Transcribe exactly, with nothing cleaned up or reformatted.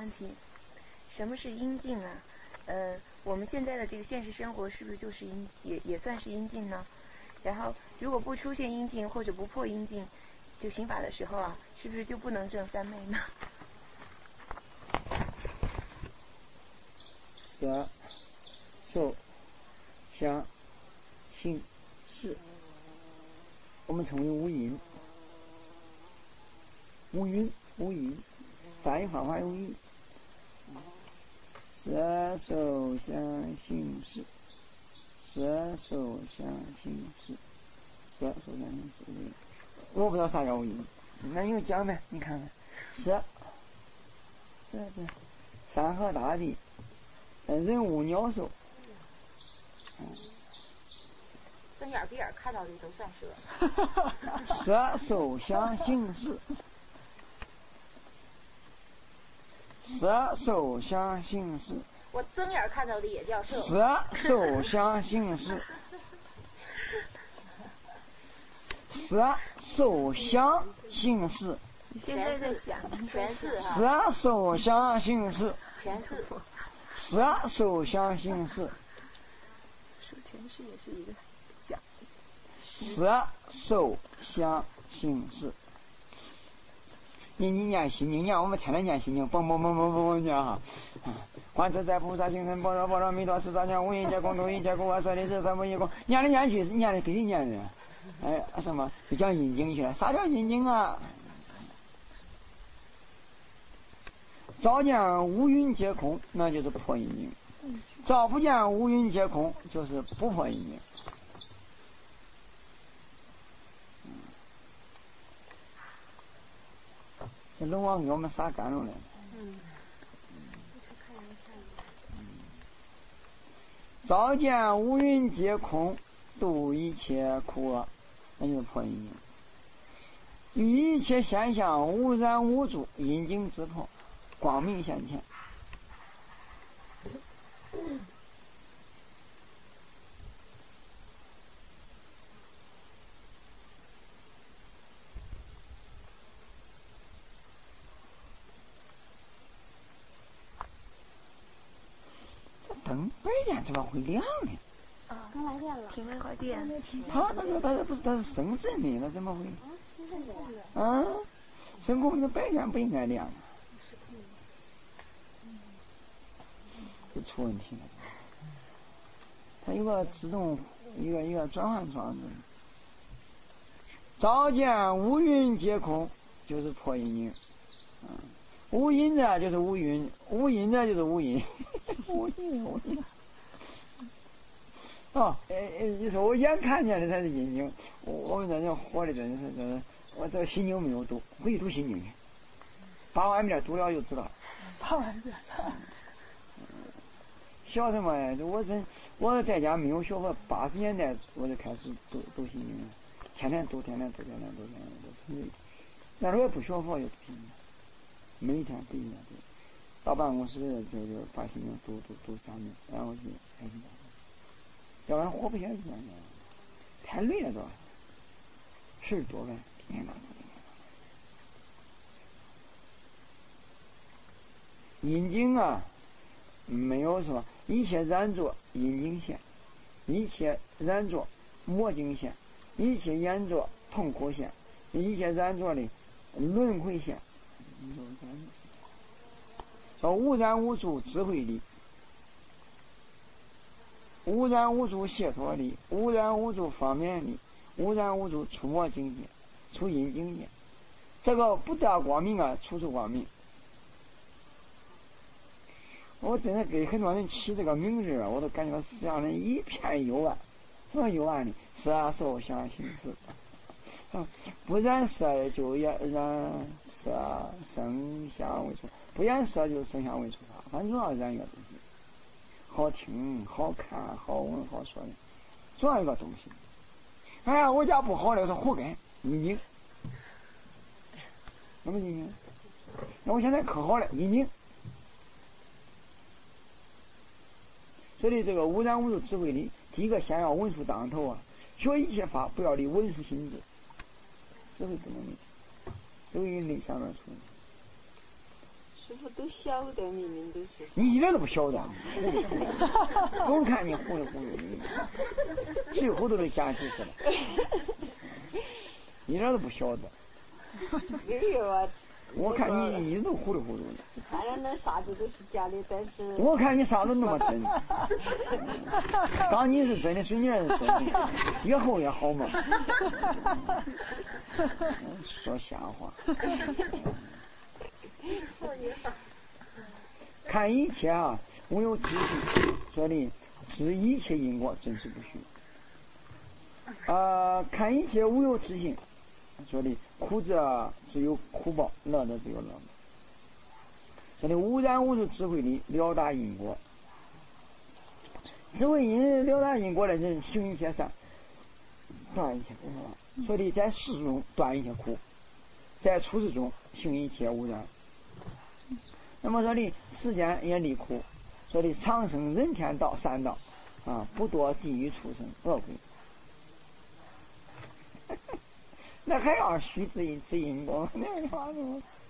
问题，什么是阴境啊？呃，我们现在的这个现实生活是不是就是阴，也也算是阴境呢？然后如果不出现阴境或者不破阴境，就刑法的时候啊，是不是就不能证三昧呢？ 色、受、想、行、识，我们称为五蕴。五蕴五蕴，三一方法有蕴。色、受、想、行、识，色、受、想、行、识，色、受、想、行、识。我不知道啥叫五蕴，那你就讲呗，你看看。色，色是山河大地，人物鸟兽。 睁眼闭眼看到的都算色。 色、受、想、行、识。色、受、想、行、识。 我睁眼看到的也叫色。 色、受、想、行、识。色、受、想、行、识。 你现在在讲全是哈。 色、受、想、行、识。 全是。 色、受、想、行、识。 说全是也是一个讲。 色、受、想、行、识。你你念心经，念我们天天念心经，嘣嘣嘣嘣嘣嘣念哈。观自在菩萨行深般若波罗蜜多时大讲无因界共度一切苦厄舍利子三不一空，念来念去念的给你念的。哎，什么就讲阴经去了？啥叫阴经啊？照见五蕴皆空，那就是破阴经；照不见五蕴皆空，就是不破阴经。这龙王给我们撒甘露了。嗯。照见五蕴皆空，度一切苦厄，那就是破阴经。于一切现象无染无住，阴经自破，光明现前。灯白天怎么会亮呢？ 啊，刚来电了， 停了会电。 他那个他不是他是生真的，那怎么会？啊，生功的白天不应该亮啊。就出问题了。它有个自动一个一个转换装置。照见五蕴皆空，就是破阴经。嗯，无因的就是无云，无因的就是无因，无因无因。哦，哎哎，你说我眼看见的才是阴经，我我们这叫活的，真是这我这心经没有读，回去读心经去，八万遍读了就知道。 八万遍。 小什么呀？我真我在家没有学过，八十年代我就开始读读心经了，天天读，天天读，天天读，天天读。那时候也不学佛就读心经。每天读一遍读，到办公室就就把心经读读读三遍，然后就开始讲，要不然活不下去了，太累了都，事儿多呗，天天打。阴经啊，没有说一切染作阴经现，一切染作魔经现，一切染作痛苦现，一切染作的轮回现。说无染无住智慧力，无染无住解脱力，无染无住方便力，无染无住出魔境界，出阴境界。这个不得光明啊，处处光明。我真的给很多人起这个名字啊，我都感觉世上人一片幽暗。什么幽暗呢？色受想行识。不染色就也染色生相为处，不染色就生相为处法，反正总要染一个东西，好听好看好闻好说的，总要一个东西。哎呀，我家不好了，我说活该阴经，什么阴经？那我现在可好了阴经。所以这个无染无住智慧力，第一个先要文殊当头啊，学一切法不要离文殊心智。智慧不能离，都以内向而出。 师傅都晓得，明明都是。 你一点都不晓得，总看你糊里糊涂的，最糊涂的讲其实了，一点都不晓得。 没有啊。 我看你一直都糊里糊涂的。 当然那啥子都是假的，但是。 我看你啥子那么真。当你是真的，随你是真的，越后越好嘛。说瞎话。看一切啊，无有知性，说的知一切因果，真实不虚。啊、呃，看一切无有知性，说的苦者只有苦报，乐者只有乐报。说的无染无入智慧里了达因果，智慧因了达因果的人行一切善，断一切苦。说的在世中断一切苦，在处世中行一切无染。那么说的世间也离苦，说的长生人天道三道啊，不堕地狱畜生恶鬼。那还要虚知因知因果，那话说